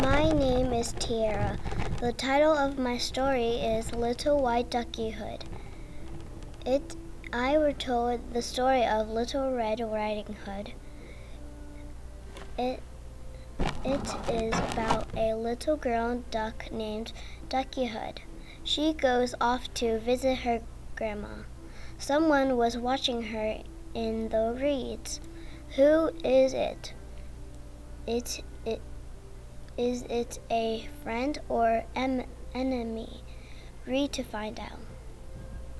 My name is Tiara. The title of my story is Little White Ducky Hood. I were told the story of Little Red Riding Hood. It is about a little girl duck named Ducky Hood. She goes off to visit her grandma. Someone was watching her in the reeds. Who is it? Is it a friend or enemy? Read to find out.